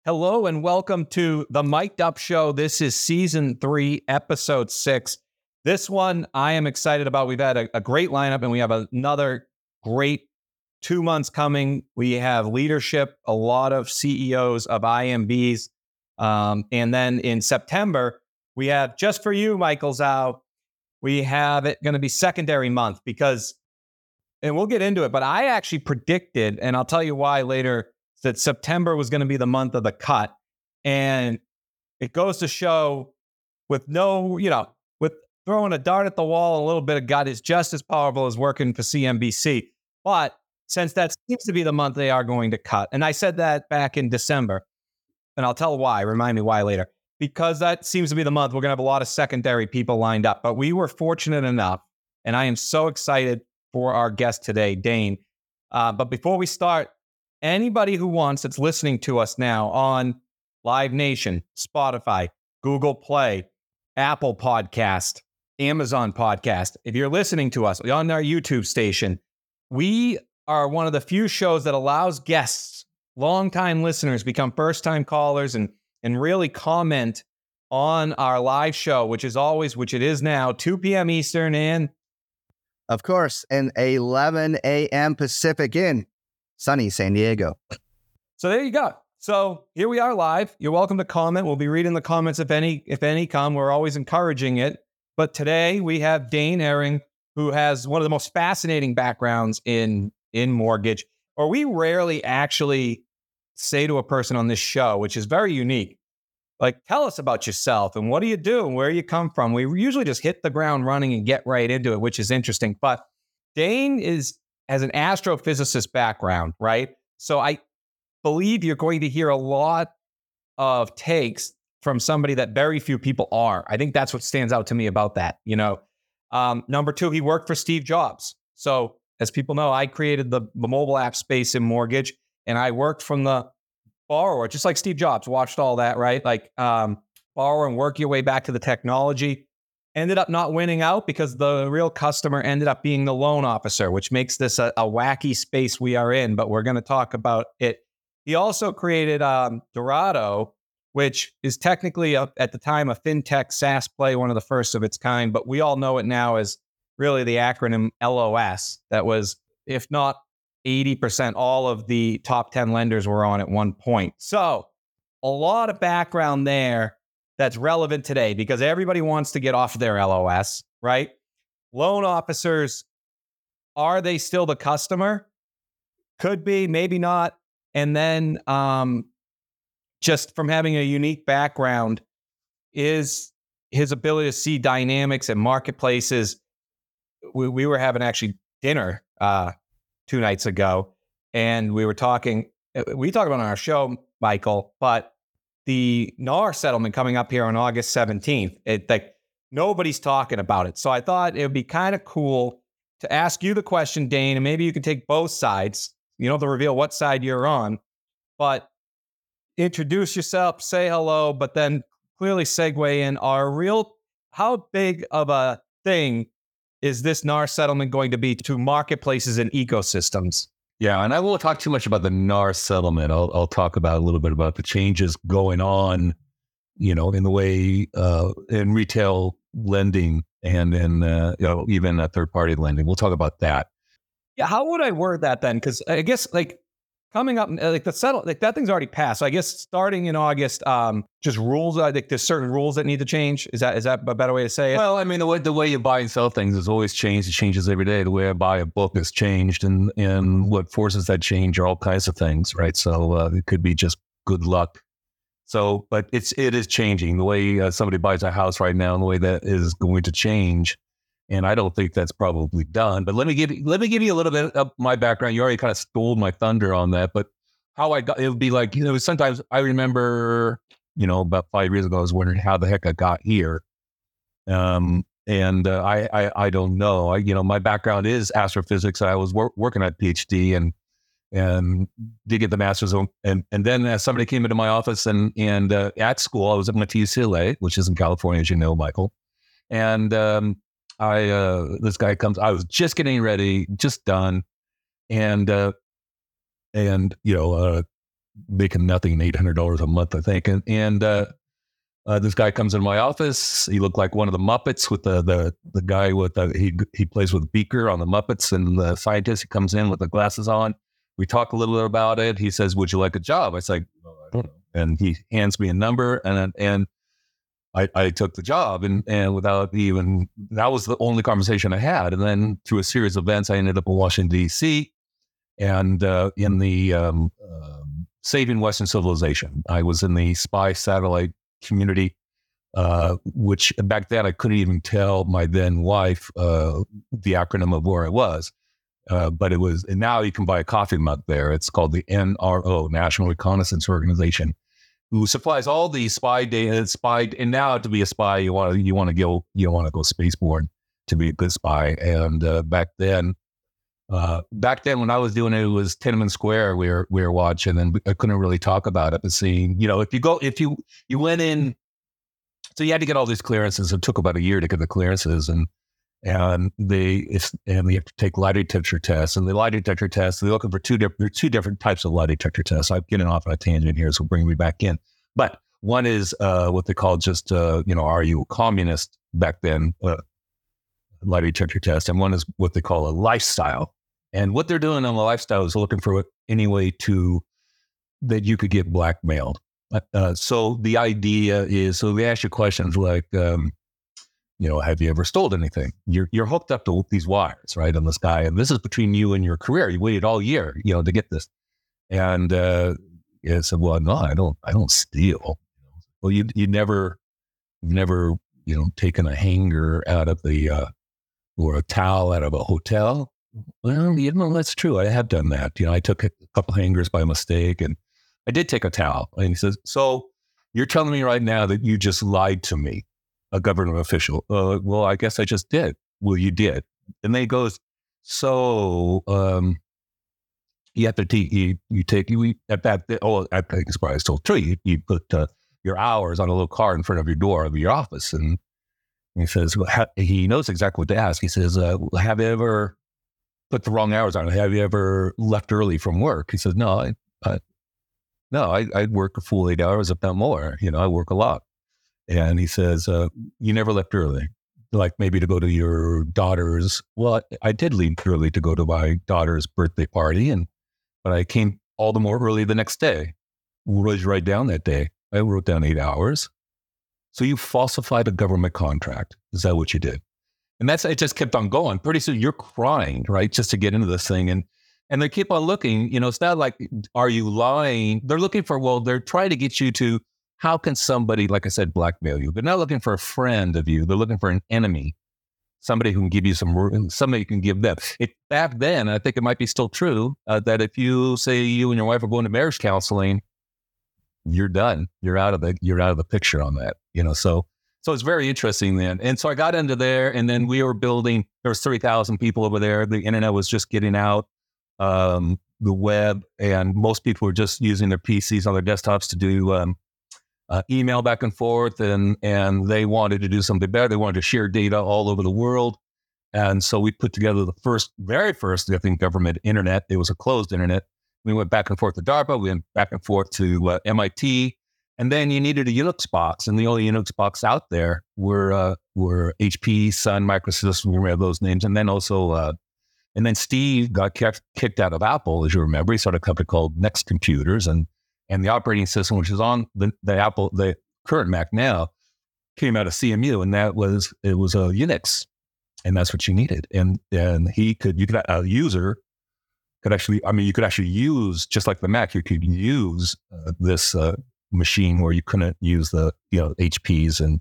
Hello and welcome to the Mic'd Up Show. This is season 3, episode 6. This one I am excited about. We've had a great lineup and we have another great 2 months coming. We have leadership, a lot of CEOs of IMBs. And then in September, we have just for you, Michael Zhao, we have it going to be secondary month because, and we'll get into it, but I actually predicted, and I'll tell you why later, that September was going to be the month of the cut. And it goes to show with with throwing a dart at the wall, a little bit of gut is just as powerful as working for CNBC. But since that seems to be the month they are going to cut, and I said that back in December, and I'll tell why, remind me why later, because that seems to be the month we're going to have a lot of secondary people lined up. But we were fortunate enough, and I am so excited for our guest today, Dane. But before we start, anybody who wants that's listening to us now on Live Nation, Spotify, Google Play, Apple Podcast, Amazon Podcast, if you're listening to us on our YouTube station, we are one of the few shows that allows guests, longtime listeners, become first-time callers and really comment on our live show, which it is now, 2 p.m. Eastern and, of course, and 11 a.m. Pacific in sunny San Diego. So there you go. So here we are live. You're welcome to comment. We'll be reading the comments if any come. We're always encouraging it. But today we have Dane Ehring, who has one of the most fascinating backgrounds in mortgage, or we rarely actually say to a person on this show, which is very unique, like, tell us about yourself and what do you do and where you come from. We usually just hit the ground running and get right into it, which is interesting. But Dane has an astrophysicist background, right? So I believe you're going to hear a lot of takes from somebody that very few people are. I think that's what stands out to me about that. Number 2, he worked for Steve Jobs. So as people know, I created the mobile app space in mortgage, and I worked from the borrower, just like Steve Jobs, watched all that, right? Like borrow and work your way back to the technology. Ended up not winning out because the real customer ended up being the loan officer, which makes this a wacky space we are in, but we're going to talk about it. He also created Dorado, which is technically, at the time, a fintech SaaS play, one of the first of its kind, but we all know it now as really the acronym LOS. That was, if not 80%, all of the top 10 lenders were on at one point. So a lot of background there that's relevant today because everybody wants to get off their LOS, right? Loan officers, are they still the customer? Could be, maybe not. And then just from having a unique background is his ability to see dynamics and marketplaces. We were having actually dinner 2 nights ago, and we talked about on our show, Michael, but the NAR settlement coming up here on August 17th, nobody's talking about it. So I thought it would be kind of cool to ask you the question, Dane, and maybe you could take both sides. You don't have to reveal what side you're on, but introduce yourself, say hello, but then clearly segue in how big of a thing is this NAR settlement going to be to marketplaces and ecosystems? Yeah, and I won't talk too much about the NAR settlement. I'll talk about a little bit about the changes going on, in the way in retail lending and in even third-party lending. We'll talk about that. Yeah, how would I word that then? Because I guess coming up, that thing's already passed. So I guess starting in August, just rules. I think there's certain rules that need to change. Is that a better way to say it? Well, I mean, the way you buy and sell things has always changed. It changes every day. The way I buy a book has changed, and what forces that change are all kinds of things, right? So it could be just good luck. So, but it is changing. The way somebody buys a house right now, and the way that is going to change. And I don't think that's probably done. But let me give you a little bit of my background. You already kind of stole my thunder on that. But how I got it would be like, sometimes I remember, about 5 years ago, I was wondering how the heck I got here. I don't know. My background is astrophysics. I was working at PhD and did get the master's. And then somebody came into my office and at school, I was at UCLA, which is in California, as you know, Michael. And this guy comes, I was just getting ready, just done. And making nothing, $800 a month, I think. And this guy comes in my office. He looked like one of the Muppets with the guy with he plays with Beaker on the Muppets, and the scientist, he comes in with the glasses on. We talk a little bit about it. He says, "Would you like a job?" I said, "Oh, I don't know." And he hands me a number, and I took the job, and without even, that was the only conversation I had. And then through a series of events, I ended up in Washington, D.C., and in the Saving Western Civilization. I was in the spy satellite community, which back then I couldn't even tell my then wife the acronym of where I was. But it was, and now you can buy a coffee mug there. It's called the NRO, National Reconnaissance Organization, who supplies all the spy data. And now to be a spy, you want to go spaceborne to be a good spy. And back then when I was doing it, it was Tiananmen Square we were watching, and I couldn't really talk about it. But seeing, if you went in, so you had to get all these clearances. It took about a year to get the clearances, and you have to take lie detector tests. And the lie detector tests, they're looking for two different types of lie detector tests. I'm getting off on a tangent here, so bring me back in. But one is what they call just are you a communist back then? Lie detector test, and one is what they call a lifestyle. And what they're doing on the lifestyle is looking for any way that you could get blackmailed. So the idea is, so they ask you questions like, have you ever stolen anything? You're hooked up to these wires, right, on this guy, and this is between you and your career. You waited all year, to get this. And I said, well, no, I don't steal. Well, you've never, taken a hanger out of or a towel out of a hotel. Well, that's true. I have done that. I took a couple hangers by mistake, and I did take a towel. And he says, so you're telling me right now that you just lied to me, a government official? Well, I guess I just did. Well, you did. And then he goes, so you have to at that, I think it's probably still true. You put your hours on a little card in front of your door of your office. And he says, he knows exactly what to ask. He says, have you ever put the wrong hours on it? Have you ever left early from work? He says, no, I work a full 8 hours, if not more. I work a lot. And he says, you never left early, like maybe to go to your daughter's. Well, I did leave early to go to my daughter's birthday party, but I came all the more early the next day. What did you write down that day? I wrote down 8 hours. So you falsified a government contract. Is that what you did? And it just kept on going. Pretty soon you're crying, right? Just to get into this thing. And they keep on looking, it's not like, are you lying? They're looking they're trying to get you to, how can somebody, like I said, blackmail you? They're not looking for a friend of you. They're looking for an enemy, somebody who can give you somebody can give them. Back then, I think it might be still true, that if you say you and your wife are going to marriage counseling, you're done. You're out of the picture on that, so it's very interesting then. And so I got into there, and then we were building, there was 3,000 people over there. The internet was just getting out, the web, and most people were just using their PCs on their desktops to do email back and forth. And they wanted to do something better. They wanted to share data all over the world. And so we put together the very first, I think, government internet. It was a closed internet. We went back and forth to DARPA. We went back and forth to MIT. And then you needed a Unix box. And the only Unix box out there were HP, Sun, Microsystems. We remember those names. And then also, and then Steve got kicked out of Apple, as you remember. He started a company called Next Computers. And the operating system, which is on the Apple, the current Mac now, came out of CMU. And it was a Unix. And that's what you needed. And a user could actually, you could actually use, just like the Mac, you could use this machine where you couldn't use the HPs and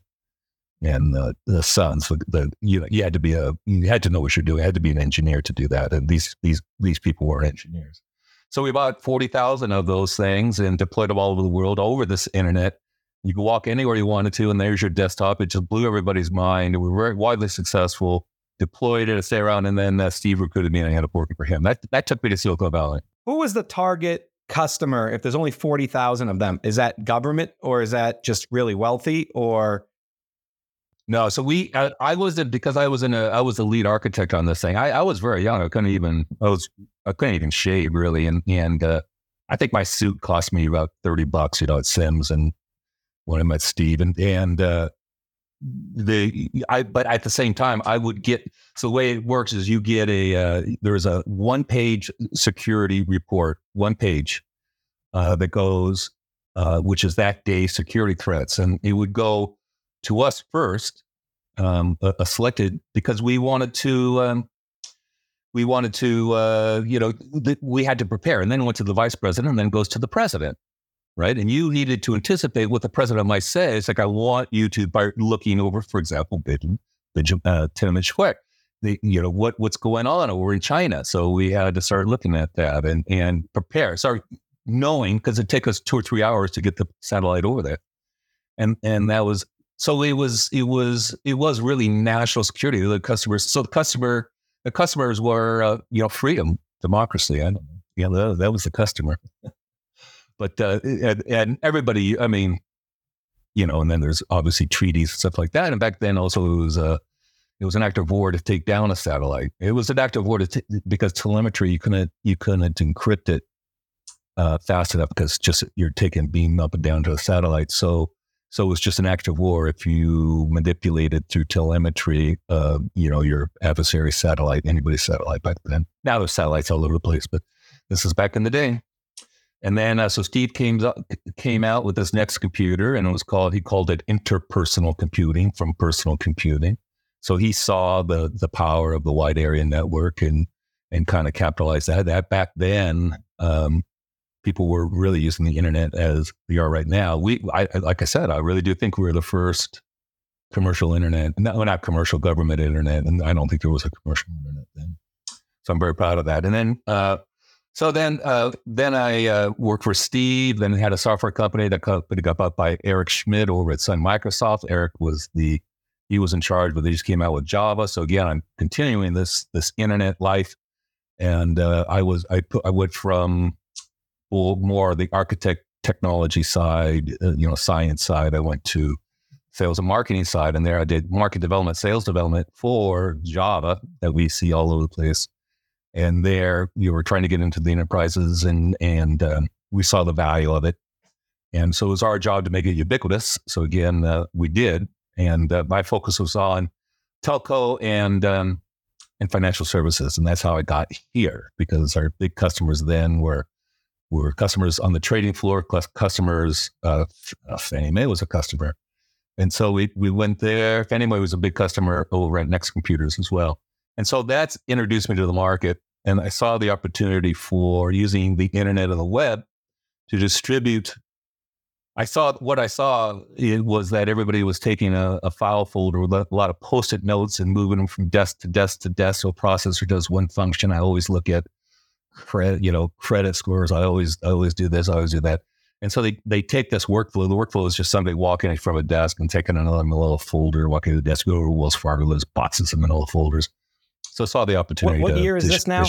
the Suns. You had to know what you're doing. You had to be an engineer to do that. And these people were engineers. So we bought 40,000 of those things and deployed them all over the world over this internet. You could walk anywhere you wanted to, and there's your desktop. It just blew everybody's mind. We were very widely successful. Deployed it to stay around, and then Steve recruited me, and I ended up working for him. That took me to Silicon Valley. Who was the target customer? If there's only 40,000 of them, is that government, or is that just really wealthy, or? No, so I was the lead architect on this thing. I was very young. I couldn't even shave really, and I think my suit cost me about $30, at Sims and when I met Steve but at the same time, I would get, so the way it works is you get there's a 1-page security report, 1 page that goes, which is that day's security threats. And it would go to us first, selected, because we wanted to, we had to prepare, and then it went to the vice president and then goes to the president. Right. And you needed to anticipate what the president might say. It's like, I want you to, by looking over, for example, Tiananmen Square, what's going on over in China. So we had to start looking at that and prepare. Sorry, knowing, because it took us 2 or 3 hours to get the satellite over there. And that was, so it was really national security. The customers were, freedom, democracy. I don't know. That was the customer. But, and everybody, I mean, and then there's obviously treaties and stuff like that. And back then also it was an act of war to take down a satellite. It was an act of war because telemetry, you couldn't encrypt it fast enough, because just you're taking beam up and down to a satellite. So it was just an act of war if you manipulated through telemetry, your adversary's satellite, anybody's satellite back then. Now there's satellites all over the place, but this is back in the day. And then, so Steve came out with this next computer, and he called it interpersonal computing, from personal computing. So he saw the power of the wide area network and kind of capitalized that. Back then, people were really using the internet as we are right now. Like I said, I really do think we were the first commercial internet, not commercial, government internet, and I don't think there was a commercial internet then. So I'm very proud of that. And then, then I worked for Steve, then had a software company. That company got bought by Eric Schmidt over at Sun Microsoft. Eric was he was in charge, but they just came out with Java. So again, I'm continuing this internet life. And I went from more the architect technology side, science side. I went to sales and marketing side, and there I did market development, sales development for Java that we see all over the place. And there you were trying to get into the enterprises, and we saw the value of it. And so it was our job to make it ubiquitous. So again, we did. And my focus was on telco and financial services. And that's how I got here, because our big customers then were customers on the trading floor, customers, Fannie Mae was a customer. And so we went there. Fannie Mae was a big customer over at Next Computers as well. And so that's introduced me to the market. And I saw the opportunity for using the internet and the web to distribute. What I saw was that everybody was taking a file folder with a lot of Post-it notes and moving them from desk to desk to desk. So a processor does one function. I always look at credit scores. I always do this. I always do that. And so they take this workflow. The workflow is just somebody walking from a desk and taking another little folder, walking to the desk, go over to Wells Fargo, there's boxes in the middle of folders. So I saw the opportunity. What year is this now?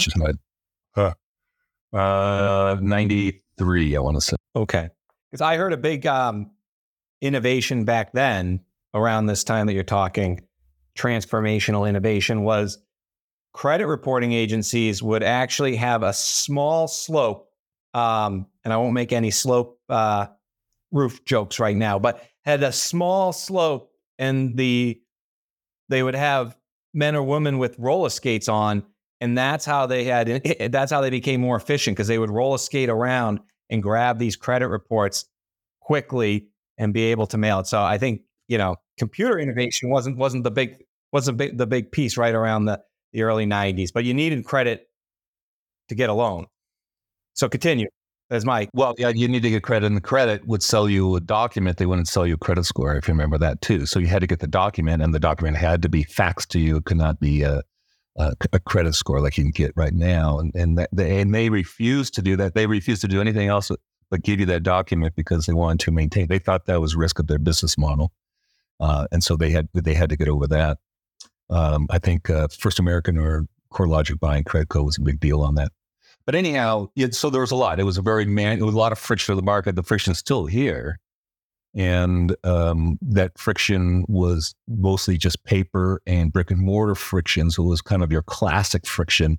93, I want to say. Okay. Because I heard a big innovation back then, around this time that you're talking, transformational innovation, was credit reporting agencies would actually have a small slope, and I won't make any slope roof jokes right now, but had a small slope, and they would have men or women with roller skates on, and that's how they became more efficient, because they would roller skate around and grab these credit reports quickly and be able to mail it. So I think, computer innovation wasn't the big piece right around the early 90s, but you needed credit to get a loan. So continue. There's Mike. Well, yeah, you need to get credit, and the credit would sell you a document. They wouldn't sell you a credit score, if you remember that too. So you had to get the document, and the document had to be faxed to you. It could not be a credit score like you can get right now. And they refused to do that. They refused to do anything else but give you that document, because they wanted to maintain. They thought that was risk of their business model, and so they had to get over that. I think First American or CoreLogic buying Credco was a big deal on that. But anyhow, so there was a lot. It was a lot of friction in the market. The friction's still here. And that friction was mostly just paper and brick and mortar friction. So it was kind of your classic friction.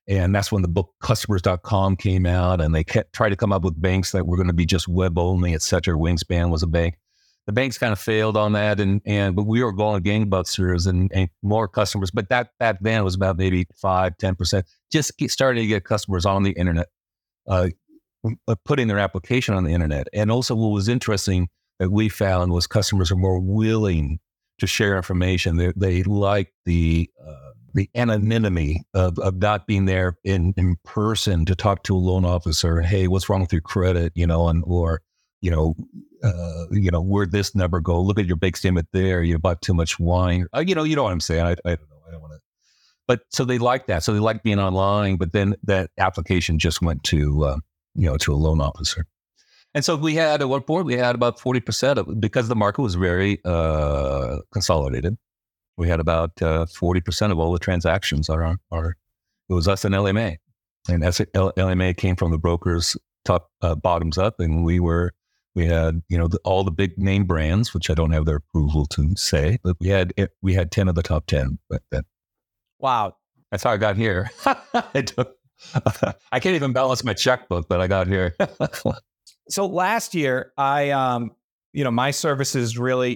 And that's when the book customers.com came out, and they tried to come up with banks that were going to be just web only, et cetera. Wingspan was a bank. The banks kind of failed on that, but we were going gangbusters and more customers. But that back then was about maybe 5-10%. Just starting to get customers on the internet, putting their application on the internet. And also, what was interesting that we found was customers are more willing to share information. They like the anonymity of not being there in person to talk to a loan officer. Hey, what's wrong with your credit? Where'd this number go? Look at your bank statement there. You bought too much wine. You know what I'm saying. I don't know. I don't want to. But so they like that. So they like being online. But then that application just went to a loan officer. And so we had at one point about 40% of, because the market was very consolidated. We had about 40% of all the transactions it was us and LMA, and LMA came from the brokers top bottoms up, and we had all the big name brands, which I don't have their approval to say, but we had 10 of the top 10. Wow, that's how I got here. I can't even balance my checkbook, but I got here. So last year, I my services really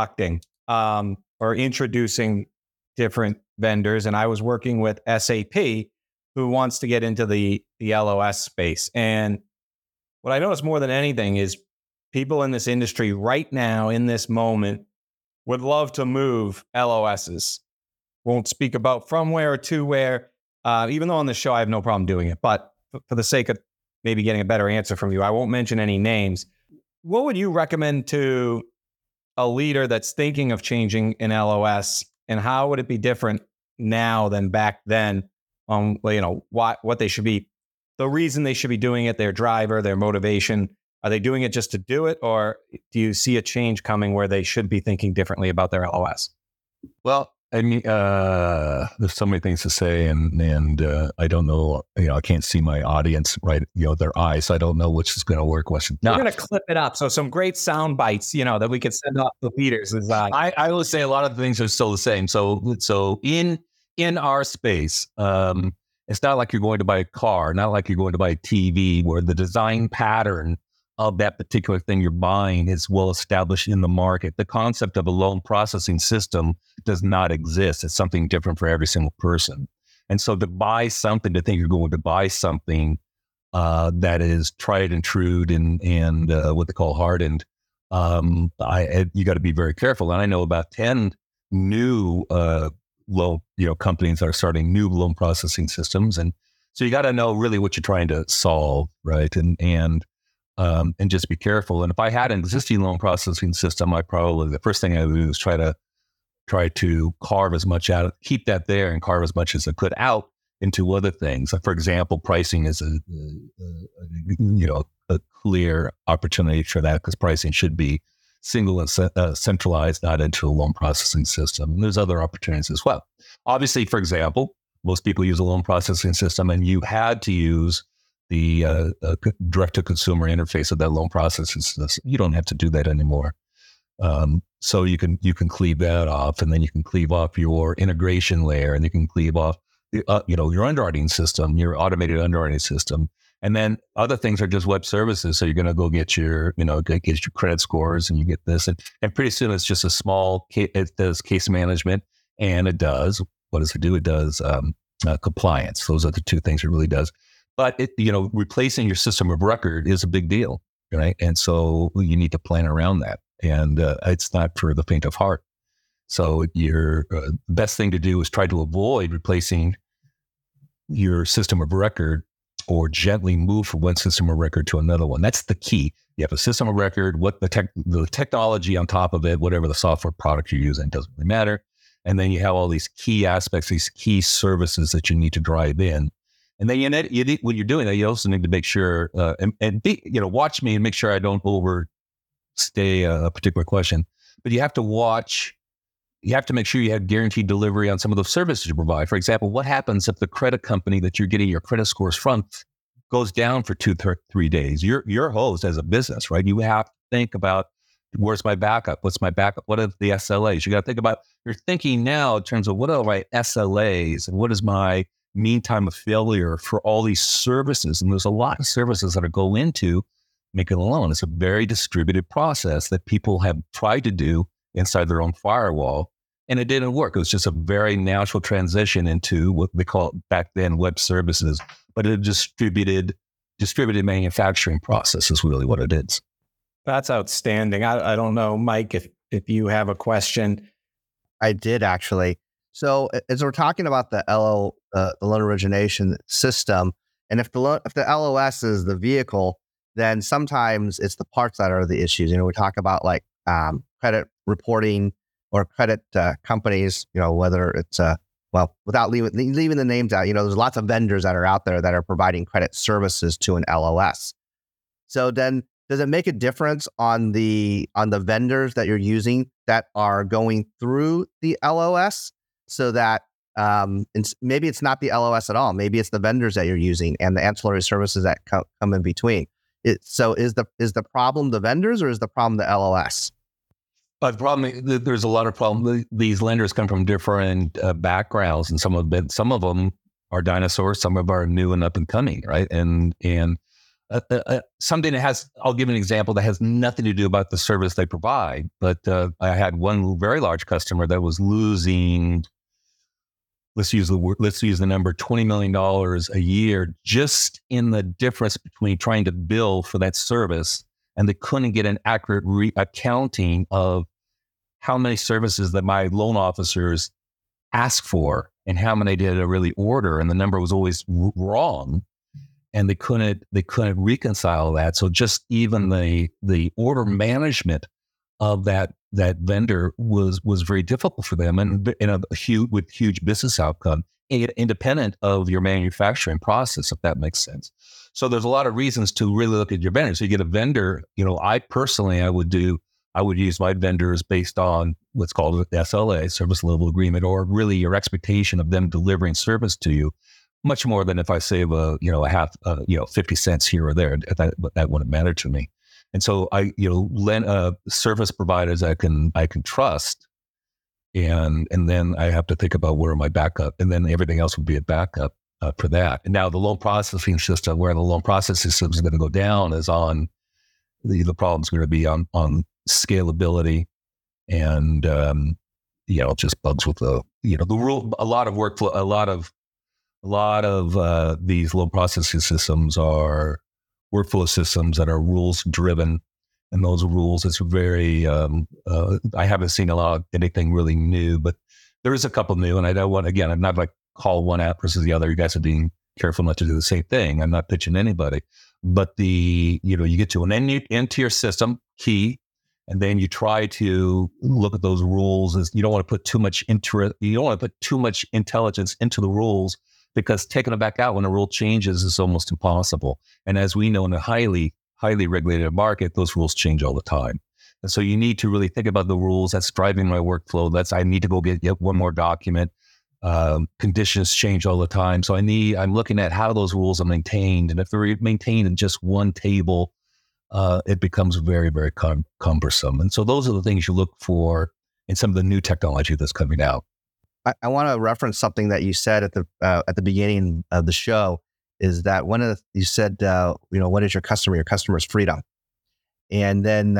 introducing different vendors, and I was working with SAP, who wants to get into the LOS space. And what I noticed more than anything is people in this industry right now, in this moment, would love to move LOSs. Won't speak about from where to where, even though on the show I have no problem doing it. But for the sake of maybe getting a better answer from you, I won't mention any names. What would you recommend to a leader that's thinking of changing an LOS, and how would it be different now than back then on, what they should be, the reason they should be doing it, their driver, their motivation? Are they doing it just to do it, or do you see a change coming where they should be thinking differently about their LOS? Well, I mean, there's so many things to say, and I don't know. I can't see my audience, right? Their eyes. So I don't know which is going to work. We're going to clip it up. So some great sound bites, that we could send off the leaders. I will say a lot of things are still the same. So in our space, it's not like you're going to buy a car, not like you're going to buy a TV, where the design pattern of that particular thing you're buying is well established in the market. The concept of a loan processing system does not exist. It's something different for every single person. And so to think you're going to buy something that is tried and true and what they call hardened, you got to be very careful. And I know about 10 new loan companies that are starting new loan processing systems. And so you got to know really what you're trying to solve, right? And just be careful. And if I had an existing loan processing system, the first thing I would do is try to carve as much out, keep that there, and carve as much as I could out into other things. For example, pricing is a clear opportunity for that, because pricing should be single and centralized, not into a loan processing system. And there's other opportunities as well. Obviously, for example, most people use a loan processing system, and you had to use the direct-to-consumer interface of that loan processing system. You don't have to do that anymore. So you can cleave that off, and then you can cleave off your integration layer, and you can cleave off your underwriting system, your automated underwriting system, and then other things are just web services. So you're going to go get your credit scores, and you get this, and pretty soon it's just a small. It does case management, and it does, what does it do? It does compliance. Those are the two things it really does. But replacing your system of record is a big deal, right? And so you need to plan around that, and it's not for the faint of heart. So your best thing to do is try to avoid replacing your system of record, or gently move from one system of record to another one. That's the key. You have a system of record, what the technology on top of it, whatever the software product you're using, doesn't really matter. And then you have all these key aspects, these key services that you need to drive in. And then when you're doing that, you also need to make sure watch me and make sure I don't overstay a particular question. But you have to make sure you have guaranteed delivery on some of those services you provide. For example, what happens if the credit company that you're getting your credit scores from goes down for 2-3 days? Your host as a business, right? You have to think about, where's my backup? What's my backup? What are the SLAs? You got to think about, you're thinking now in terms of what are my SLAs, and what is my mean time of failure for all these services. And there's a lot of services that go into making a loan. It's a very distributed process that people have tried to do inside their own firewall. And it didn't work. It was just a very natural transition into what they call back then web services, but a distributed manufacturing process is really what it is. That's outstanding. I don't know, Mike, if you have a question. I did actually. So as we're talking about the loan origination system, and if the LOS is the vehicle, then sometimes it's the parts that are the issues. We talk about like credit reporting or credit companies. Whether it's without leaving the names out. There's lots of vendors that are out there that are providing credit services to an LOS. So then, does it make a difference on the vendors that you're using that are going through the LOS, so that maybe it's not the LOS at all, maybe it's the vendors that you're using and the ancillary services that come in between? So is the problem the vendors, or is the problem the LOS? But the problem, there's a lot of problems. These lenders come from different backgrounds, and some of them are dinosaurs, some of them are new and up and coming, right? And something that I'll give an example that has nothing to do about the service they provide. But I had one very large customer that was losing, let's use the number, $20 million a year just in the difference between trying to bill for that service, and they couldn't get an accurate accounting of how many services that my loan officers asked for and how many did I really order, and the number was always wrong. And they couldn't reconcile that. So just even the order management of that vendor was very difficult for them, and with huge business outcome, independent of your manufacturing process, if that makes sense. So there's a lot of reasons to really look at your vendors. So you get a vendor. I personally, I would use my vendors based on what's called an SLA, service level agreement, or really your expectation of them delivering service to you. Much more than if I save a 50 cents here or there. That wouldn't matter to me. And so I lend service providers I can trust, and then I have to think about where my backup, and then everything else would be a backup for that. And now the loan processing system, where the loan processing system is going to go down, is on the problem's going to be on scalability and just bugs with the rule. A lot of workflow, a lot of these loan processing systems are workflow systems that are rules driven, and those rules, it's very, I haven't seen anything really new, but there is a couple new, and I don't want, again, I'm not like call one out versus the other. You guys are being careful not to do the same thing. I'm not pitching anybody, but you get to an into your system key, and then you try to look at those rules. You don't want to put too much intelligence into the rules, because taking them back out when a rule changes is almost impossible. And as we know, in a highly, highly regulated market, those rules change all the time. And so you need to really think about the rules. That's driving my workflow. I need to go get one more document. Conditions change all the time. So I'm looking at how those rules are maintained. And if they're maintained in just one table, it becomes very, very cumbersome. And so those are the things you look for in some of the new technology that's coming out. I want to reference something that you said at the beginning of the show, is that you said, what is your customer? Your customer's freedom. And then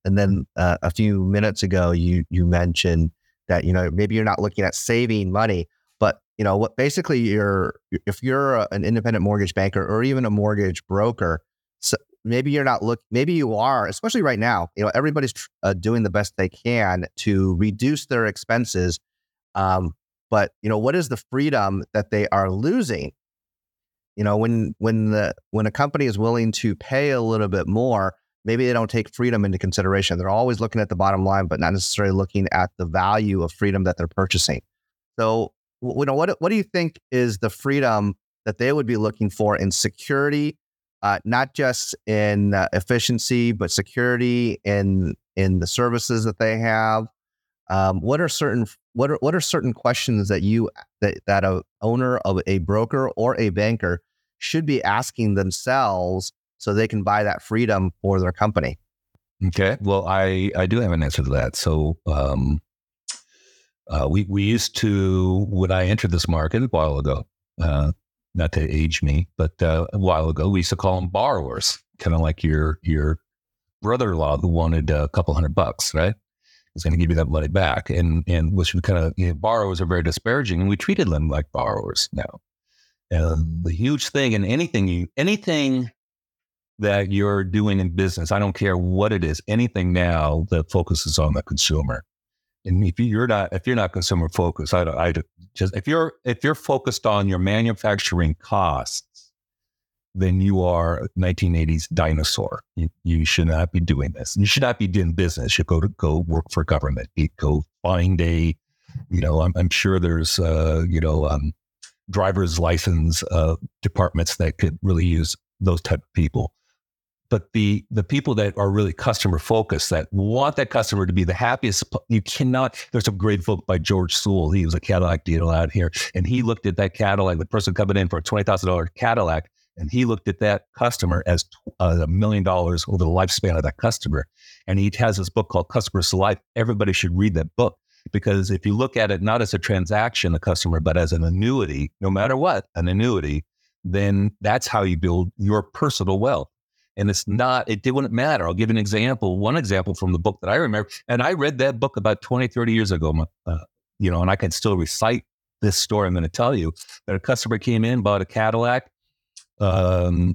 a few minutes ago, you mentioned that, maybe you're not looking at saving money, but, what basically if you're an independent mortgage banker or even a mortgage broker, so maybe you are, especially right now, everybody's doing the best they can to reduce their expenses. But what is the freedom that they are losing? When a company is willing to pay a little bit more, maybe they don't take freedom into consideration. They're always looking at the bottom line, but not necessarily looking at the value of freedom that they're purchasing. So, what do you think is the freedom that they would be looking for in security, not just in efficiency, but security in the services that they have? What are certain questions that a owner of a broker or a banker should be asking themselves so they can buy that freedom for their company? Okay, well, I do have an answer to that. So we used to, when I entered this market a while ago, not to age me, but a while ago, we used to call them borrowers, kind of like your brother-in-law who wanted a couple $100, right? He's going to give you that money back. And which we kind of, borrowers are very disparaging, and we treated them like borrowers now. The huge thing in anything that you're doing in business, I don't care what it is, anything now that focuses on the consumer. And if you're not consumer focused, if you're focused on your manufacturing costs, then you are a 1980s dinosaur. You should not be doing this. You should not be doing business. You go work for government. You go find I'm sure there's driver's license departments that could really use those type of people. But the people that are really customer focused, that want that customer to be the happiest, you cannot. There's a great book by George Sewell. He was a Cadillac dealer out here, and he looked at that Cadillac, the person coming in for a $20,000 Cadillac, and he looked at that customer as $1 million over the lifespan of that customer. And he has this book called Customers for Life. Everybody should read that book, because if you look at it not as a transaction, a customer, but as an annuity, no matter what, an annuity, then that's how you build your personal wealth. And it wouldn't matter. I'll give you one example from the book that I remember. And I read that book about 20, 30 years ago, and I can still recite this story I'm going to tell you, that a customer came in, bought a Cadillac, came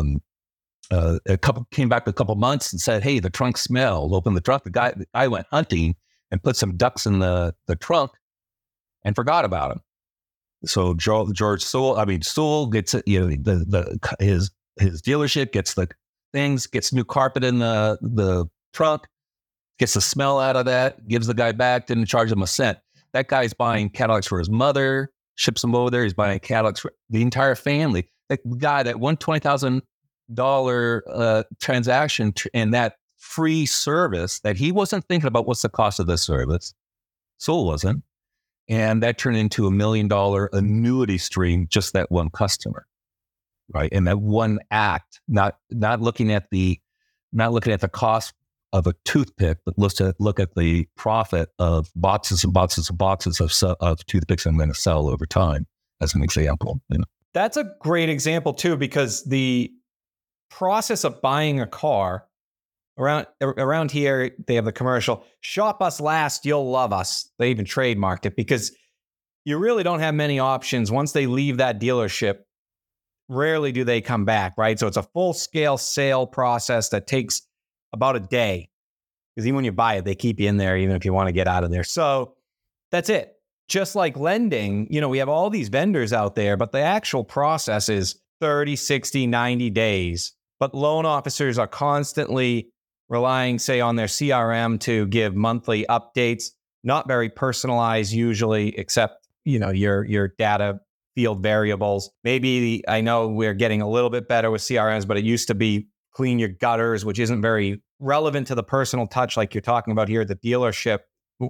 back a couple months and said, "Hey, the trunk smelled." Opened the trunk. The guy went hunting and put some ducks in the trunk and forgot about him. So George Sewell gets it, his dealership gets the things, gets new carpet in the trunk, gets the smell out of that, gives the guy back, didn't charge him a cent. That guy's buying Cadillacs for his mother, ships them over there. He's buying Cadillacs for the entire family. That guy, that $120,000 transaction and that free service that he wasn't thinking about what's the cost of this service. Sewell wasn't. And that turned into $1 million annuity stream, just that one customer. Right. And that one act, not looking at the cost of a toothpick, but look at the profit of boxes and boxes and boxes of toothpicks I'm going to sell over time, as an example. That's a great example too, because the process of buying a car around here, they have the commercial, "Shop us last, you'll love us." They even trademarked it, because you really don't have many options once they leave that dealership. Rarely do they come back, right? So it's a full-scale sale process that takes about a day, because even when you buy it, they keep you in there, even if you want to get out of there. So that's it. Just like lending, we have all these vendors out there, but the actual process is 30, 60, 90 days. But loan officers are constantly relying, say, on their CRM to give monthly updates, not very personalized usually, except, your data field variables. Maybe I know we're getting a little bit better with CRMs, but it used to be clean your gutters, which isn't very relevant to the personal touch like you're talking about here at the dealership.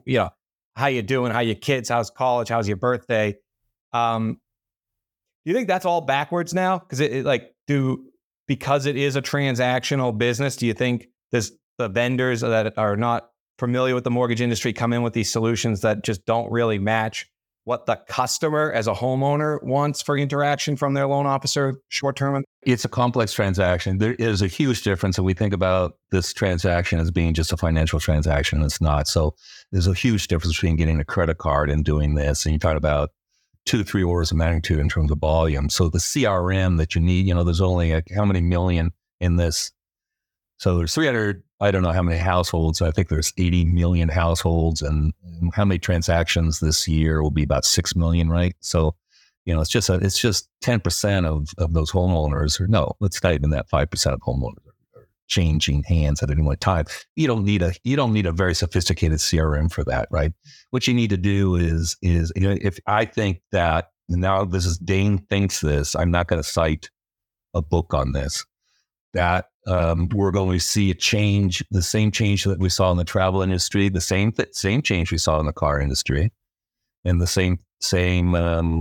How you doing? How your kids? How's college? How's your birthday? Do you think that's all backwards now? Because because it is a transactional business, do you think the vendors that are not familiar with the mortgage industry come in with these solutions that just don't really match what the customer as a homeowner wants for interaction from their loan officer short-term? It's a complex transaction. There is a huge difference. And we think about this transaction as being just a financial transaction. It's not. So there's a huge difference between getting a credit card and doing this. And you talk about 2-3 orders of magnitude in terms of volume. So the CRM that you need, there's only how many million in this. So there's 300, I don't know how many households. I think there's 80 million households, and how many transactions this year will be about 6 million, right? So, it's just 10% of those homeowners, or no, let's not even that 5% of homeowners are changing hands at any one time. You don't need a very sophisticated CRM for that, right? What you need to do is if I think that now this is Dane thinks this, I'm not going to cite a book on this, that we're going to see a change, the same change that we saw in the travel industry, the same change we saw in the car industry, and the same change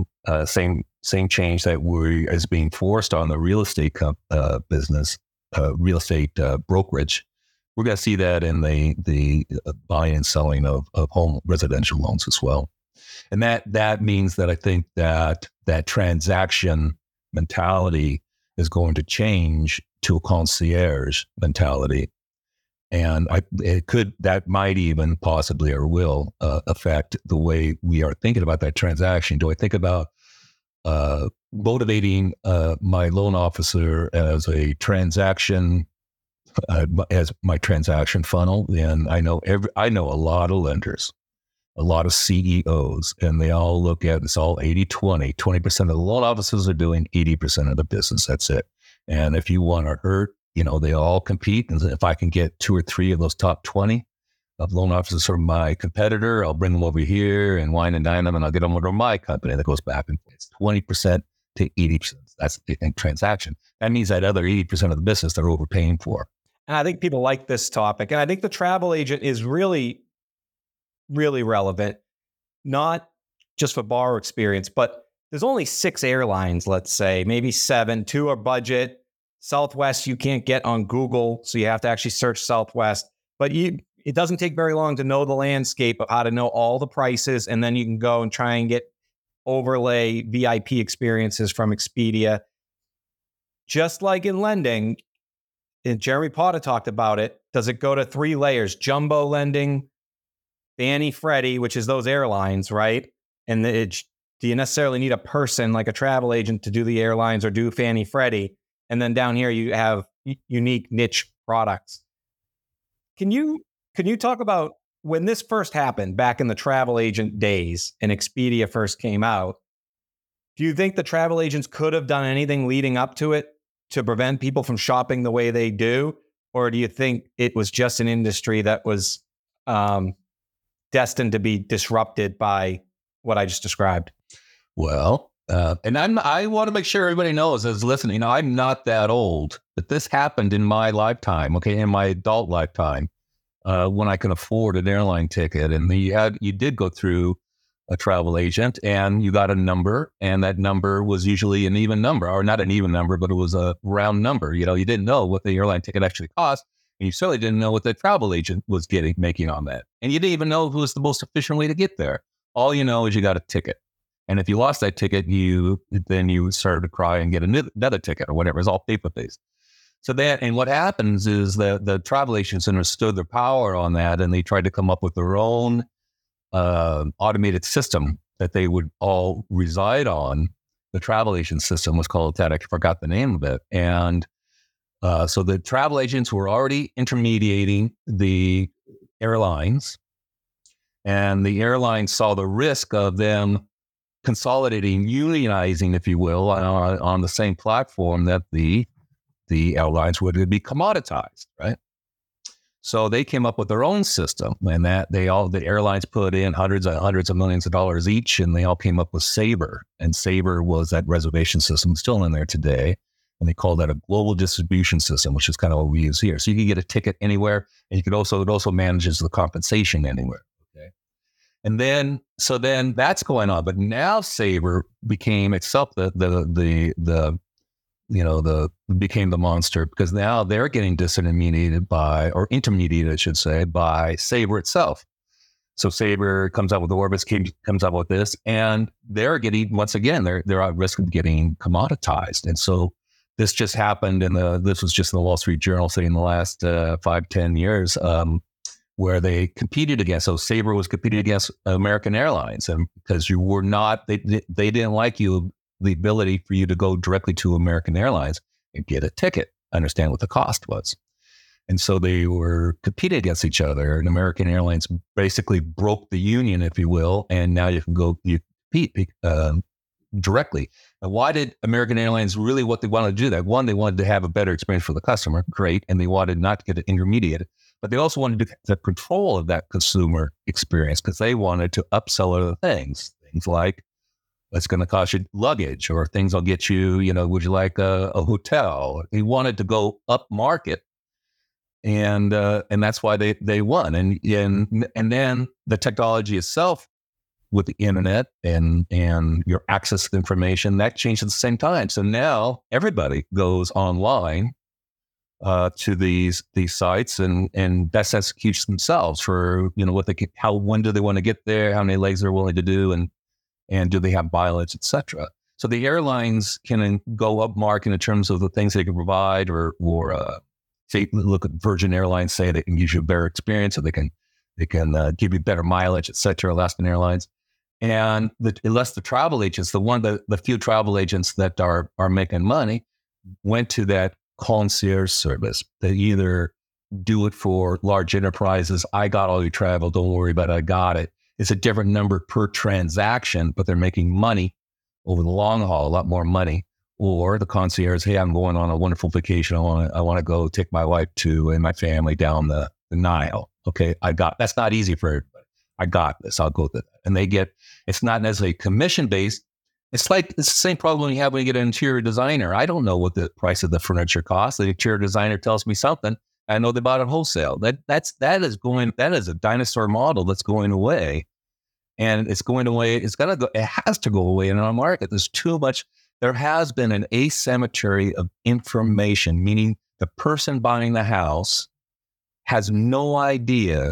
that is being forced on the real estate business, real estate brokerage. We're going to see that in the buying and selling of home residential loans as well. And that means that I think that transaction mentality is going to change to a concierge mentality. And that might even possibly or will affect the way we are thinking about that transaction. Do I think about motivating my loan officer as a transaction, as my transaction funnel? And I know a lot of lenders, a lot of CEOs, and they all look at it's all 80-20. 20% of the loan officers are doing 80% of the business. That's it. And if you want to hurt, they all compete. And if I can get 2 or 3 of those top 20 of loan officers from my competitor, I'll bring them over here and wine and dine them, and I'll get them over to my company. That goes back and forth. It's 20% to 80%. That's the transaction. That means that other 80% of the business they're overpaying for. And I think people like this topic. And I think the travel agent is really, really relevant, not just for borrower experience, but there's only 6 airlines, let's say, maybe 7, 2 are budget. Southwest, you can't get on Google, so you have to actually search Southwest. But it doesn't take very long to know the landscape of how to know all the prices, and then you can go and try and get overlay VIP experiences from Expedia. Just like in lending, and Jeremy Potter talked about it, does it go to 3 layers? Jumbo lending, Fannie Freddie, which is those airlines, right? And do you necessarily need a person like a travel agent to do the airlines or do Fannie Freddie? And then down here you have unique niche products. Can you talk about when this first happened back in the travel agent days and Expedia first came out? Do you think the travel agents could have done anything leading up to it to prevent people from shopping the way they do? Or do you think it was just an industry that was destined to be disrupted by what I just described? Well, and I want to make sure everybody knows as listening, I'm not that old, but this happened in my lifetime, okay, in my adult lifetime, when I can afford an airline ticket. And you did go through a travel agent and you got a number, and that number was usually an even number, or not an even number, but it was a round number. You didn't know what the airline ticket actually cost, and you certainly didn't know what the travel agent was making on that. And you didn't even know who was the most efficient way to get there. All you know is you got a ticket. And if you lost that ticket, then you started to cry and get another ticket or whatever. It's all paper-based. So and what happens is that the travel agents understood their power on that, and they tried to come up with their own automated system that they would all reside on. The travel agent system was called that. I forgot the name of it. And so the travel agents were already intermediating the airlines, and the airlines saw the risk of them consolidating, unionizing, if you will, on the same platform that the airlines would be commoditized, right? So they came up with their own system, and the airlines put in hundreds of millions of dollars each, and they all came up with Sabre. And Sabre was that reservation system, still in there today, and they call that a global distribution system, which is kind of what we use here. So you can get a ticket anywhere, and it also manages the compensation anywhere. And then that's going on. But now Sabre became itself became the monster, because now they're getting disintermediated intermediated, I should say, by Sabre itself. So Sabre comes out with Orbitz, comes out with this, and they're getting, once again, they're at risk of getting commoditized. And so this just happened this was just in the Wall Street Journal saying in the last 5-10 years, where they competed against. So Sabre was competing against American Airlines, and because you were not, they didn't like you, the ability for you to go directly to American Airlines and get a ticket, understand what the cost was. And so they were competing against each other, and American Airlines basically broke the union, if you will, and now you compete directly. Now, why did American Airlines really what they wanted to do that? One, they wanted to have a better experience for the customer, great, and they wanted not to get it intermediated. But they also wanted to have control of that consumer experience, because they wanted to upsell other things like, it's going to cost you luggage, or things will get you, would you like a hotel? They wanted to go up market, and that's why they won. And then the technology itself, with the internet and your access to information, that changed at the same time. So now everybody goes online to these sites and best executes themselves for what when do they want to get there, how many legs they're willing to do, and do they have mileage, etc. So the airlines can go up market in terms of the things they can provide, or say look at Virgin Airlines, say they can give you a better experience, or they can give you better mileage, etc. Alaskan Airlines, and unless the travel agents, the few travel agents that are making money, went to that concierge service. They either do it for large enterprises. I got all your travel. Don't worry about it. I got it. It's a different number per transaction, but they're making money over the long haul, a lot more money. Or the concierge, hey, I'm going on a wonderful vacation. I want to go take my wife and my family down the Nile. Okay, that's not easy for everybody. I got this. I'll go to that. And it's not necessarily commission based. It's the same problem you have when you get an interior designer. I don't know what the price of the furniture costs. The interior designer tells me something. I know they bought it wholesale. That is a dinosaur model that's going away. And it's going away. It has to go away in our market. There's too much. There has been an asymmetry of information, meaning the person buying the house has no idea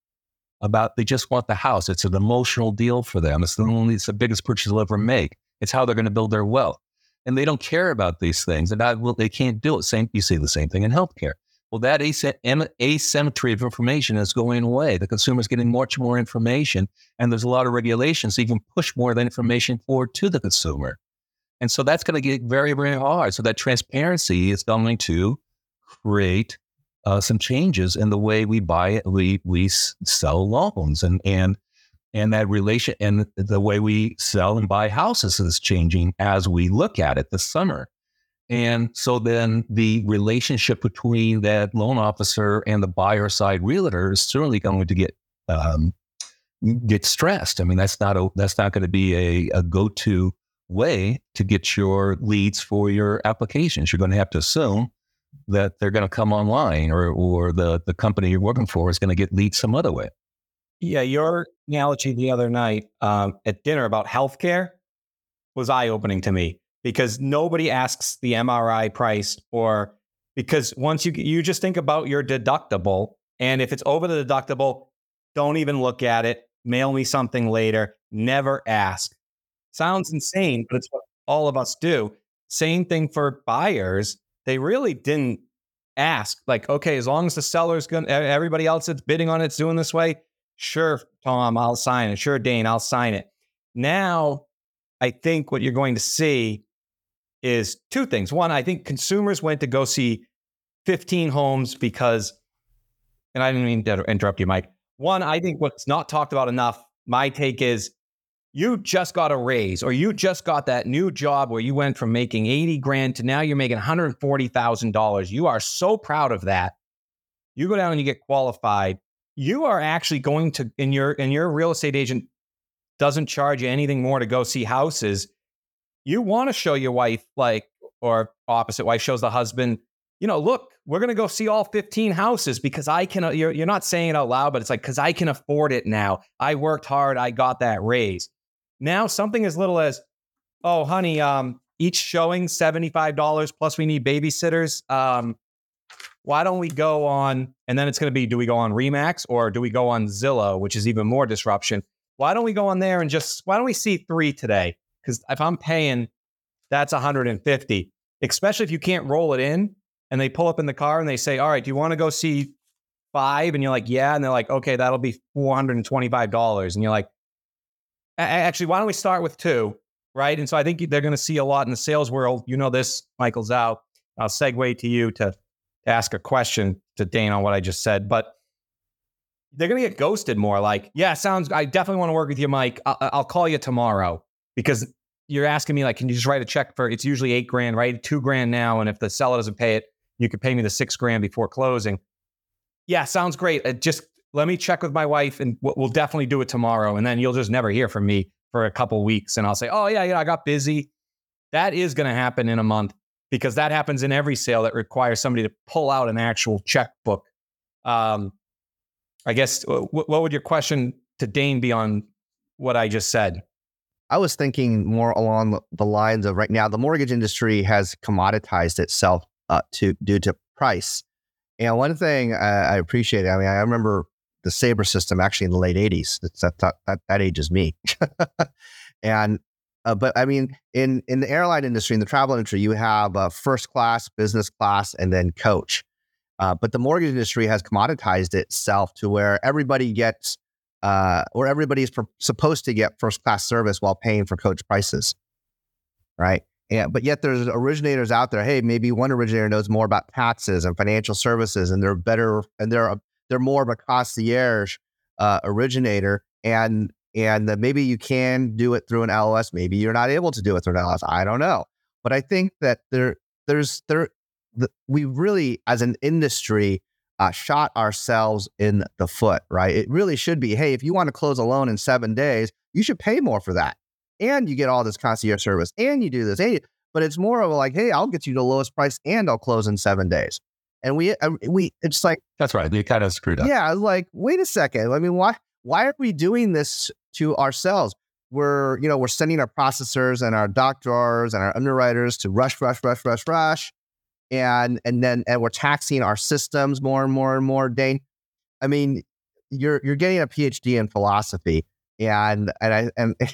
they just want the house. It's an emotional deal for them. It's the biggest purchase they'll ever make. It's how they're going to build their wealth. And they don't care about these things. And they can't do it. You see the same thing in healthcare. Well, that asymmetry of information is going away. The consumer's getting much more information, and there's a lot of regulations so you can push more of that information forward to the consumer. And so that's going to get very, very hard. So that transparency is going to create some changes in the way we we sell loans, and that relation, and the way we sell and buy houses is changing as we look at it this summer. And so then the relationship between that loan officer and the buyer side realtor is certainly going to get stressed. I mean, that's not going to be a go-to way to get your leads for your applications. You're going to have to assume that they're going to come online, or the company you're working for is going to get leads some other way. Yeah, your analogy the other night at dinner about healthcare was eye-opening to me, because nobody asks the MRI price, or because once you just think about your deductible, and if it's over the deductible, don't even look at it. Mail me something later. Never ask. Sounds insane, but it's what all of us do. Same thing for buyers. They really didn't ask, like, okay, as long as the seller's going, everybody else that's bidding on it's doing this way. Sure, Tom, I'll sign it. Sure, Dane, I'll sign it. Now, I think what you're going to see is two things. One, I think consumers went to go see 15 homes because, and I didn't mean to interrupt you, Mike. One, I think what's not talked about enough, my take is, you just got a raise, or you just got that new job where you went from making 80 grand to now you're making $140,000. You are so proud of that. You go down and you get qualified. You are actually going to, and your real estate agent doesn't charge you anything more to go see houses. You want to show your wife, or opposite wife shows the husband, look, we're going to go see all 15 houses because I can, you're not saying it out loud, but it's like, because I can afford it now. I worked hard. I got that raise. Now something as little as, oh, honey, each showing $75 plus we need babysitters. Why don't we go on, and then it's going to be, do we go on Remax or do we go on Zillow, which is even more disruption? Why don't we go on there and why don't we see 3 today? Because if I'm paying, that's $150, especially if you can't roll it in and they pull up in the car and they say, all right, do you want to go see 5? And you're like, yeah. And they're like, okay, that'll be $425. And you're like, actually, why don't we start with 2, right? And so I think they're going to see a lot in the sales world. This, Michael Zhao. I'll segue to you to ask a question to Dane on what I just said. But they're going to get ghosted more. Like, yeah, I definitely want to work with you, Mike. I'll call you tomorrow, because you're asking me, like, can you just write a check for, it's usually $8 grand, right? $2 grand now. And if the seller doesn't pay it, you could pay me the $6 grand before closing. Yeah, sounds great. Just let me check with my wife and we'll definitely do it tomorrow. And then you'll just never hear from me for a couple weeks. And I'll say, oh yeah, I got busy. That is going to happen in a month, because that happens in every sale that requires somebody to pull out an actual checkbook. I guess, what would your question to Dane be on what I just said? I was thinking more along the lines of, right now, the mortgage industry has commoditized itself due to price. And one thing I appreciate, I mean, I remember the Sabre system actually in the late 80s. That ages me. And but I mean, in the airline industry, in the travel industry, you have first class, business class, and then coach. But the mortgage industry has commoditized itself to where everybody gets, or everybody is supposed to get first class service while paying for coach prices, right? But yet there's originators out there. Hey, maybe one originator knows more about taxes and financial services, and they're better, and they're more of a concierge originator, and that maybe you can do it through an LOS. Maybe you're not able to do it through an LOS. I don't know, but I think that we really, as an industry, shot ourselves in the foot. Right? It really should be, hey, if you want to close a loan in 7 days, you should pay more for that. And you get all this concierge service, and you do this, but it's more of a like, hey, I'll get you the lowest price, and I'll close in 7 days. And it's like, that's right. You kind of screwed up. Yeah, I was like, wait a second. I mean, why are we doing this to ourselves? We're sending our processors and our doctors and our underwriters to rush, and we're taxing our systems more and more and more. Dane, I mean, you're getting a PhD in philosophy, and I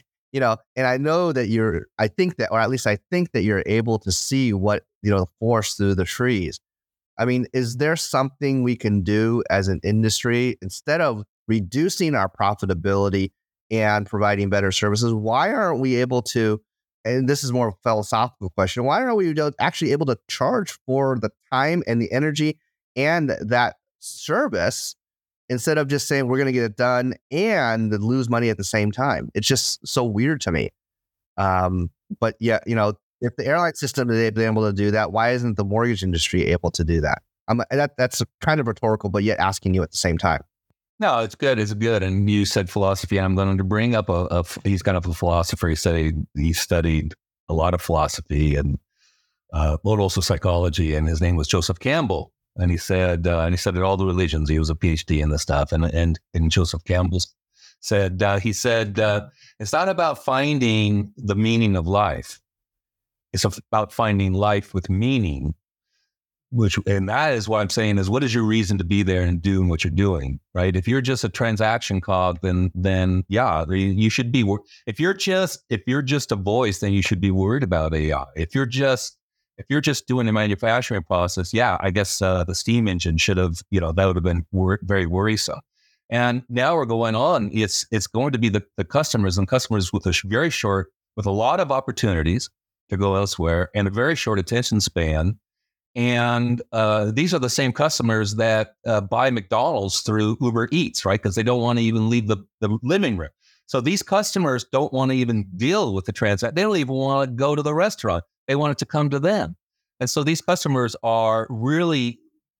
know that I think that you're able to see what, the forest through the trees. I mean, is there something we can do as an industry instead of reducing our profitability and providing better services? Why aren't we able to, and this is more of a philosophical question, why aren't we actually able to charge for the time and the energy and that service instead of just saying we're going to get it done and lose money at the same time? It's just so weird to me. But yeah, if the airline system is able to do that, why isn't the mortgage industry able to do that? That's kind of rhetorical, but yet asking you at the same time. No, it's good. It's good. And you said philosophy. I'm going to bring up he's kind of a philosopher. He studied a lot of philosophy and also psychology. And his name was Joseph Campbell. And he said that all the religions, he was a PhD in this stuff. And Joseph Campbell said, it's not about finding the meaning of life. It's about finding life with meaning, and that is what I'm saying is, what is your reason to be there and doing what you're doing, right? If you're just a transaction cog, then yeah, you should be. If you're just a voice, then you should be worried about AI. If you're just doing a manufacturing process, yeah, I guess the steam engine should have, that would have been very worrisome. And now we're going on. It's going to be the customers with with a lot of opportunities to go elsewhere and a very short attention span. And these are the same customers that buy McDonald's through Uber Eats, right? Because they don't want to even leave the living room. So these customers don't want to even deal with the transaction. They don't even want to go to the restaurant. They want it to come to them. And so these customers are really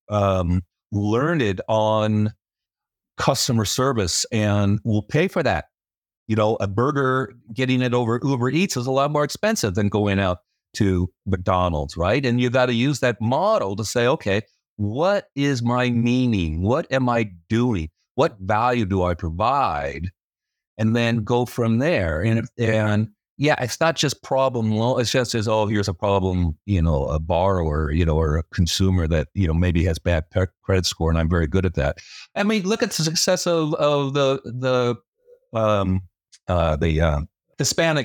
learned on customer service and will pay for that. A burger, getting it over Uber Eats is a lot more expensive than going out to McDonald's, right? And you got to use that model to say, okay, what is my meaning? What am I doing? What value do I provide? And then go from there. And yeah, it's not just problem. It's just as, here's a problem, a borrower, or a consumer that, maybe has bad credit score. And I'm very good at that. I mean, look at the success of the Hispanic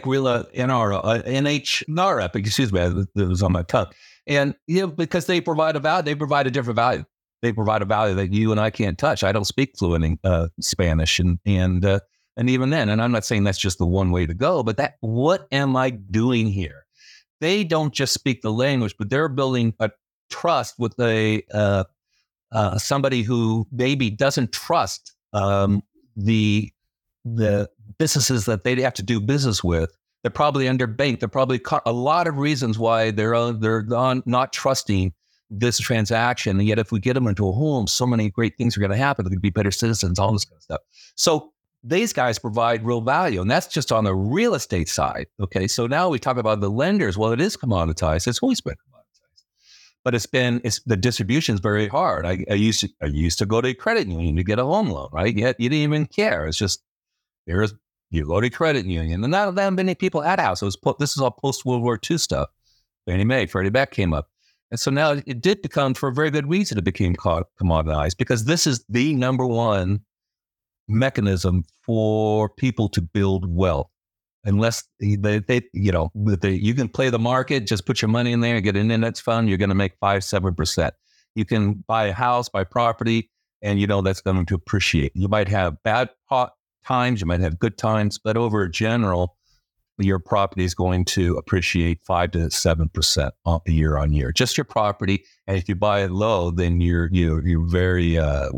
NHNREP, excuse me, it was on my tongue. And, because they provide a value, they provide a different value. They provide a value that you and I can't touch. I don't speak fluent Spanish. And even then, and I'm not saying that's just the one way to go, but what am I doing here? They don't just speak the language, but they're building a trust with somebody who maybe doesn't trust the businesses that they have to do business with. They're probably underbanked. They're probably a lot of reasons why they're not trusting this transaction. And yet, if we get them into a home, so many great things are going to happen. They're going to be better citizens, all this kind of stuff. So these guys provide real value, and that's just on the real estate side. Okay, so now we talk about the lenders. Well, it is commoditized. It's always been commoditized, but the distribution is very hard. I used to go to a credit union to get a home loan, right? Yet you didn't even care. It's just you go to a credit union, and not that many people had a house. This is all post World War II stuff. Fannie Mae, Freddie Mac came up. And so now it did become, for a very good reason, it became commoditized, because this is the number one mechanism for people to build wealth. Unless you can play the market, just put your money in there, get an index fund, you're going to make 5-7%. You can buy a house, buy property, and that's going to appreciate. You might have bad times, you might have good times, but over general, your property is going to appreciate 5 to 7% year on year. Just your property, and if you buy it low, then you're very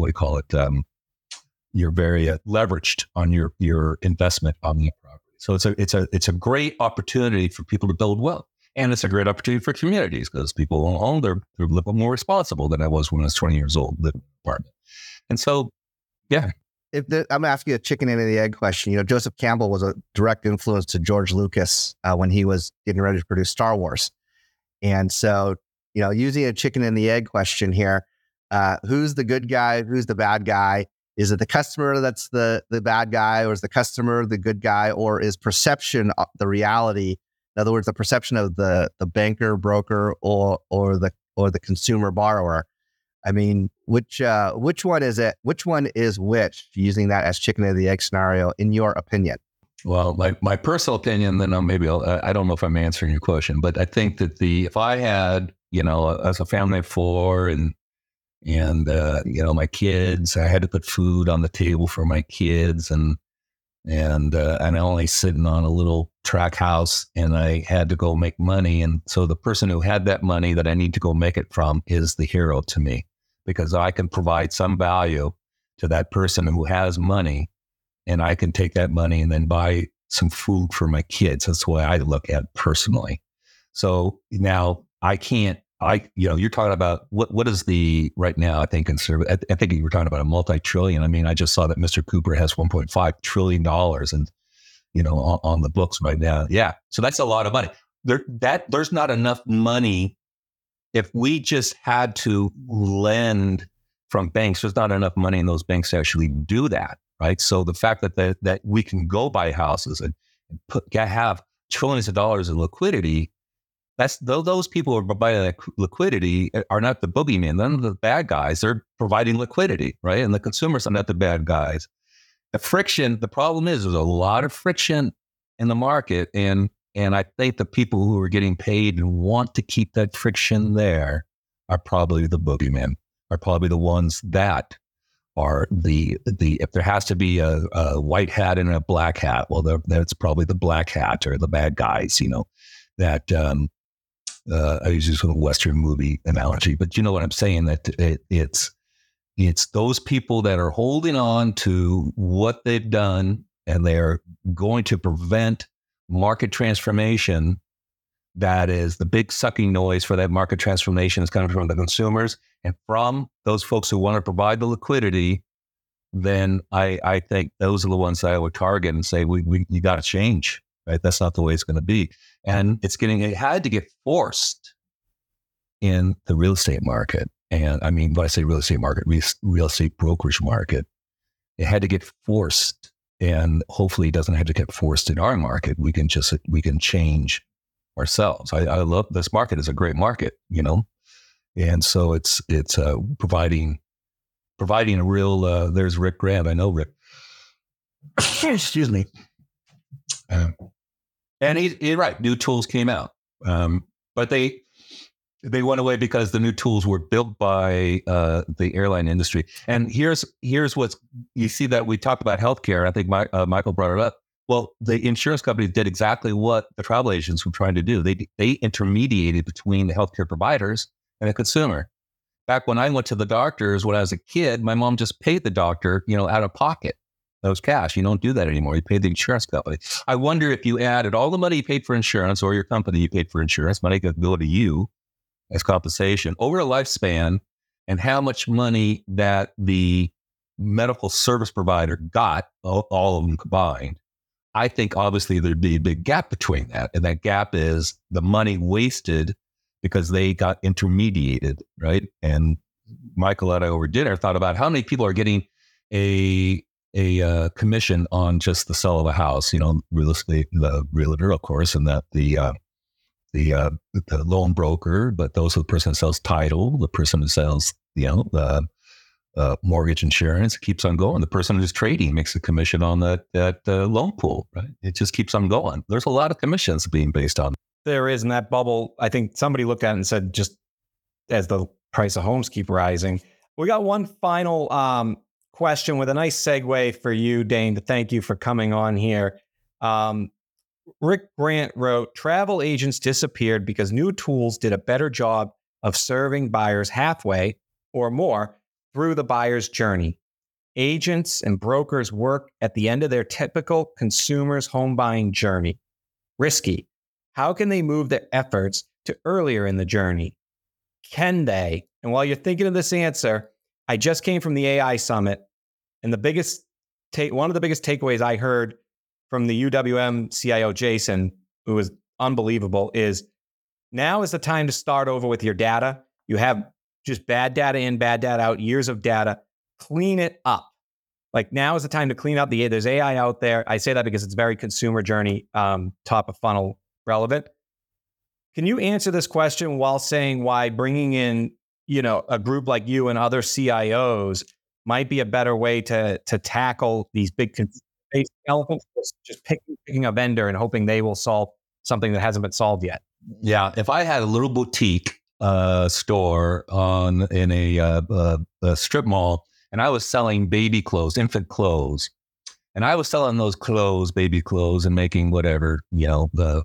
you're very leveraged on your investment on the property. So it's a great opportunity for people to build wealth, and it's a great opportunity for communities, because people who own, they're a little more responsible than I was when I was 20 years old, living in an apartment. And so, yeah. I'm going to ask you a chicken and the egg question. Joseph Campbell was a direct influence to George Lucas when he was getting ready to produce Star Wars. And so, using a chicken and the egg question here, who's the good guy? Who's the bad guy? Is it the customer that's the bad guy, or is the customer the good guy, or is perception the reality? In other words, the perception of the banker, broker, or the consumer borrower. I mean, which one is it? Which one is which? Using that as chicken and the egg scenario, in your opinion? Well, my personal opinion, then I don't know if I'm answering your question, but I think that if I had, as a family of four and my kids, I had to put food on the table for my kids, and I'm only sitting on a little track house, and I had to go make money. And so the person who had that money that I need to go make it from is the hero to me, because I can provide some value to that person who has money, and I can take that money and then buy some food for my kids. That's the way I look at it personally. So now you're talking about what is the right now, I think, I think you were talking about a multi-trillion. I mean, I just saw that Mr. Cooper has $1.5 trillion and, on the books right now. Yeah. So that's a lot of money. There's not enough money. If we just had to lend from banks, there's not enough money in those banks to actually do that. Right. So the fact that we can go buy houses and have trillions of dollars in liquidity, those people who are providing that liquidity are not the boogeyman. None of the bad guys. They're providing liquidity, right? And the consumers are not the bad guys. The problem is there's a lot of friction in the market, and I think the people who are getting paid and want to keep that friction there are probably the boogeyman, are probably the ones that are if there has to be a white hat and a black hat, well, that's probably the black hat or the bad guys, that. I use this sort of Western movie analogy, but you know what I'm saying, that it's those people that are holding on to what they've done, and they're going to prevent market transformation. That is the big sucking noise for that market transformation is coming from the consumers and from those folks who want to provide the liquidity. Then I think those are the ones that I would target and say, you got to change. Right? That's not the way it's going to be. And it had to get forced in the real estate market. And I mean, when I say real estate market, real estate brokerage market, it had to get forced, and hopefully it doesn't have to get forced in our market. We can change ourselves. I love this market. Is a great market, and so it's providing a real, there's Rick Graham. I know Rick, excuse me. And he's right. New tools came out, but they went away because the new tools were built by the airline industry. And here's what's, you see that we talked about healthcare. I think Michael brought it up. Well, the insurance companies did exactly what the travel agents were trying to do. They intermediated between the healthcare providers and the consumer. Back when I went to the doctors when I was a kid, my mom just paid the doctor, out of pocket. That was cash. You don't do that anymore. You pay the insurance company. I wonder if you added all the money you paid for insurance, or your company you paid for insurance, money could go to you as compensation over a lifespan, and how much money that the medical service provider got, all of them combined. I think obviously there'd be a big gap between that. And that gap is the money wasted because they got intermediated, right? And Michael and I over dinner thought about how many people are getting a commission on just the sale of a house, real estate, the realtor, of course, and that the the loan broker, but also the person who sells title, the person who sells, mortgage insurance. It keeps on going. The person who's trading makes a commission on that loan pool, right? It just keeps on going. There's a lot of commissions being based on. There is in that bubble. I think somebody looked at it and said, just as the price of homes keep rising. We got one final question with a nice segue for you, Dane, to thank you for coming on here. Rick Grant wrote, travel agents disappeared because new tools did a better job of serving buyers halfway or more through the buyer's journey. Agents and brokers work at the end of their typical consumer's home buying journey. Risky. How can they move their efforts to earlier in the journey? Can they? And while you're thinking of this answer, I just came from the AI Summit, and one of the biggest takeaways I heard from the UWM CIO, Jason, who was unbelievable, is now is the time to start over with your data. You have just bad data in, bad data out, years of data. Clean it up. Like now is the time to clean up there's AI out there. I say that because it's very consumer journey, top of funnel relevant. Can you answer this question while saying why bringing in, a group like you and other CIOs might be a better way to tackle these big elephants? Just picking a vendor and hoping they will solve something that hasn't been solved yet. Yeah, if I had a little boutique store in a strip mall, and I was selling baby clothes, infant clothes, and I was selling those baby clothes, and making whatever, the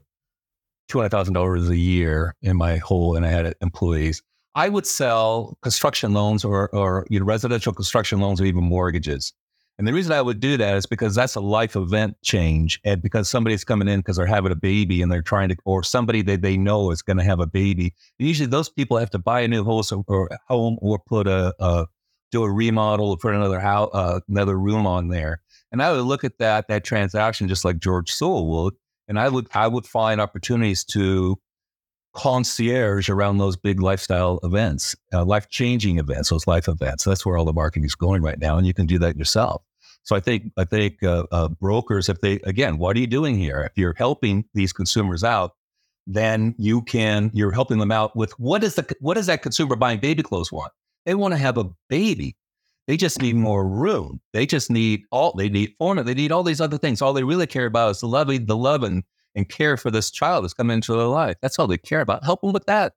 $200,000 a year and I had employees, I would sell construction loans or residential construction loans or even mortgages. And the reason I would do that is because that's a life event change. And because somebody's coming in because they're having a baby and they're or somebody that they know is going to have a baby. Usually those people have to buy a new house or home or do a remodel or put another room on there. And I would look at that transaction just like George Sewell would. And I would find opportunities to concierge around those big lifestyle events, life-changing events, those life events. That's where all the marketing is going right now, and you can do that yourself. So I think brokers, what are you doing here? If you're helping these consumers out, then you're helping them out with what does that consumer buying baby clothes want? They want to have a baby. They just need more room. They just need formula. They need all these other things. All they really care about is the love and care for this child that's coming into their life. That's all they care about. Help them with that.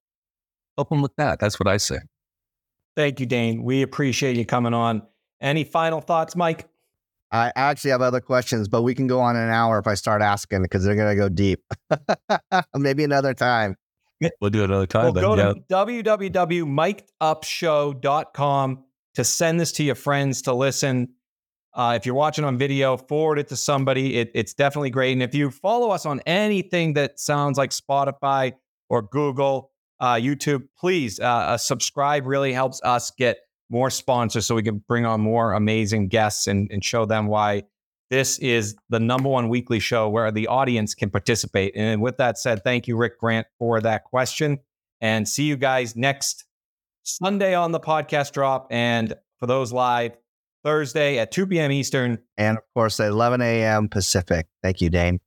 That's what I say. Thank you, Dane. We appreciate you coming on. Any final thoughts, Mike? I actually have other questions, but we can go on an hour if I start asking because they're going to go deep. Maybe another time. We'll do it another time. Well, go to www.mikedupshow.com to send this to your friends to listen. If you're watching on video, forward it to somebody. It's definitely great. And if you follow us on anything that sounds like Spotify or Google, YouTube, please subscribe. Really helps us get more sponsors so we can bring on more amazing guests and show them why this is the number one weekly show where the audience can participate. And with that said, thank you, Rick Grant, for that question. And see you guys next Sunday on the podcast drop. And for those live, Thursday at 2 p.m. Eastern. And of course, at 11 a.m. Pacific. Thank you, Dane.